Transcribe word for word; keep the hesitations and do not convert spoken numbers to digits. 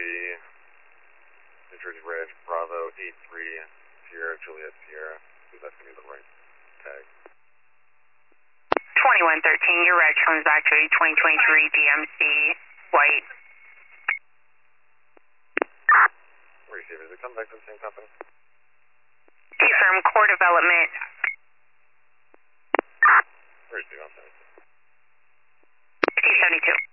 New Jersey Ridge, Bravo eight three, Sierra, Juliet, Sierra. So that's going to be the right tag. twenty-one thirteen, your reg comes back to a twenty twenty-three D M C white. Receiver, does it come back to the same company? Confirm core development. Receiver, I'm sorry. fifty seventy-two.